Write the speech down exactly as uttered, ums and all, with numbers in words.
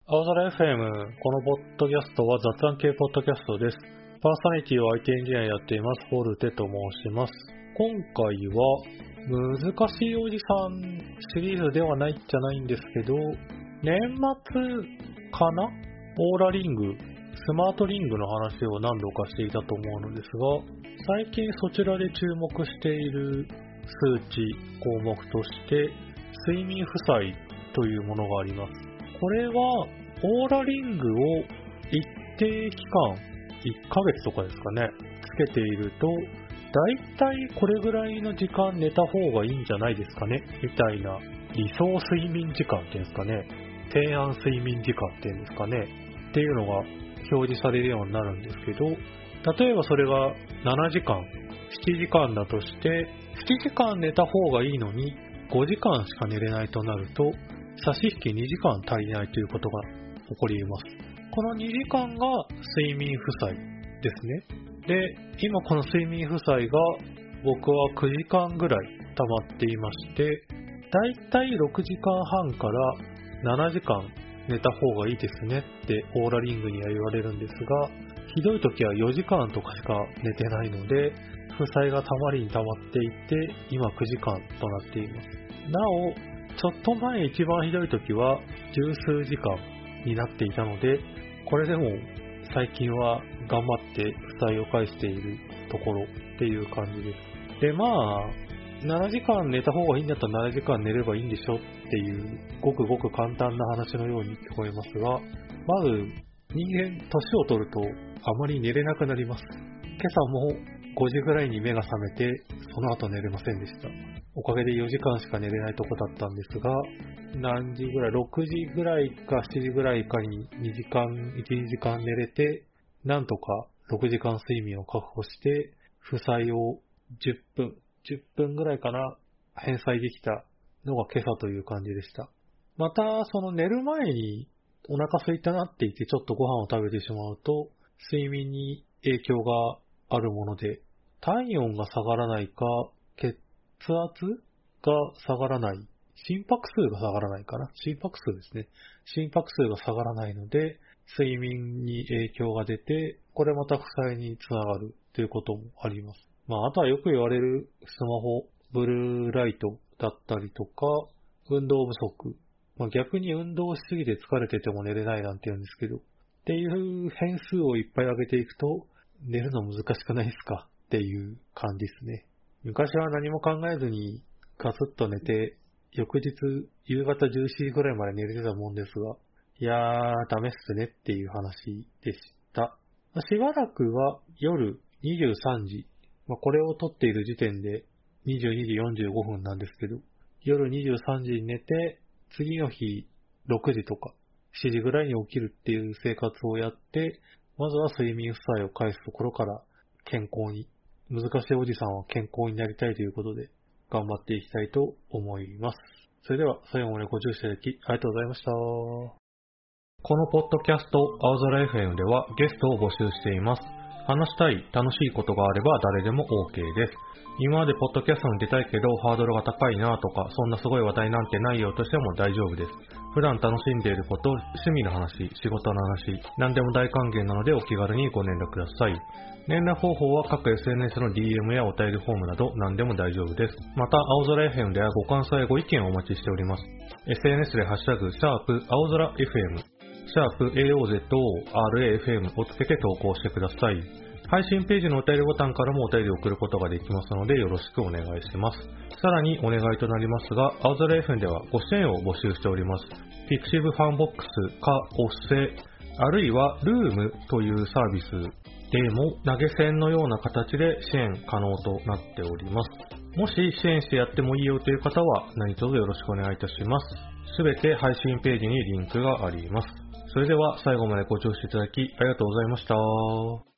青空 エフエム、このポッドキャストは雑談系ポッドキャストです。パーソナリティを アイティー エンジニアやっています、フォルテと申します。今回は、難しいおじさんシリーズではないじゃないんですけど、年末かなオーラリング、スマートリングの話を何度かしていたと思うのですが、最近そちらで注目している数値、項目として、睡眠負債というものがあります。これは、オーラリングを一定期間、いっかげつとかですかね、つけていると、だいたいこれぐらいの時間寝た方がいいんじゃないですかね、みたいな理想睡眠時間っていうんですかね、提案睡眠時間っていうんですかね、っていうのが表示されるようになるんですけど、例えばそれがななじかん、ななじかんだとして、ななじかん寝た方がいいのにごじかんしか寝れないとなると、差し引きにじかん足りないということが起こり得ます。このにじかんが睡眠負債ですね。で、今この睡眠負債が僕はくじかんぐらい溜まっていまして、だいたいろくじかんはんからななじかん寝た方がいいですねってオーラリングには言われるんですが、ひどい時はよじかんとかしか寝てないので、負債がたまりにたまっていて、今くじかんとなっています。なお、ちょっと前一番ひどい時は十数時間になっていたので、これでも最近は頑張って負債を返しているところっていう感じです。で、まあ、ななじかん寝た方がいいんだったらななじかん寝ればいいんでしょっていう、ごくごく簡単な話のように聞こえますが、まず人間、年を取るとあまり寝れなくなります。今朝もごじぐらいに目が覚めて、その後寝れませんでした。おかげでよじかんしか寝れないとこだったんですが、何時ぐらい、ろくじぐらいかしちじぐらいかににじかん、いち、にじかん寝れて、なんとかろくじかん睡眠を確保して、負債をじゅっぷん、じゅっぷんぐらいかな、返済できたのが今朝という感じでした。また、その寝る前にお腹空いたなって言ってちょっとご飯を食べてしまうと、睡眠に影響があるもので、体温が下がらないか、血圧が下がらない、心拍数が下がらないかな、心拍数ですね。心拍数が下がらないので、睡眠に影響が出て、これまた負債につながるということもあります。まあ、あとはよく言われるスマホ、ブルーライトだったりとか、運動不足。まあ、逆に運動しすぎて疲れてても寝れないなんて言うんですけど、っていう変数をいっぱい上げていくと、寝るの難しくないですかっていう感じですね。昔は何も考えずにガツッと寝て、翌日夕方じゅうしちじぐらいまで寝れてたもんですが、いやーダメっすねっていう話でした。しばらくは夜にじゅうさんじ、まあ、これを撮っている時点でにじゅうにじよんじゅうごふんなんですけど、夜にじゅうさんじに寝て、次の日ろくじとかしちじぐらいに起きるっていう生活をやって、まずは睡眠負債を返すところから健康に、難しいおじさんは健康になりたいということで頑張っていきたいと思います。それでは最後までご注視いただきありがとうございました。このポッドキャスト青空 エフエム ではゲストを募集しています。話したい楽しいことがあれば誰でも OK です。今までポッドキャストに出たいけどハードルが高いなとか、そんなすごい話題なんてないよとしても大丈夫です。普段楽しんでいること、趣味の話、仕事の話、何でも大歓迎なのでお気軽にご連絡ください。連絡方法は各 エスエヌエス の ディーエム やお便りフォームなど何でも大丈夫です。また、青空 エフエム ではご感想やご意見をお待ちしております。エスエヌエス でハッシュタグ、シャープ、青空 エフエム、シャープ エーオーゼットオーアールエーエフエム をつけて投稿してください。配信ページのお便りボタンからもお便りを送ることができますのでよろしくお願いします。さらにお願いとなりますが、青空 エフエム ではご支援を募集しております。Pixiv ファンボックスかおっせ、あるいは Room というサービスでも投げ銭のような形で支援可能となっております。もし支援してやってもいいよという方は何卒よろしくお願いいたします。すべて配信ページにリンクがあります。それでは最後までご聴取いただきありがとうございました。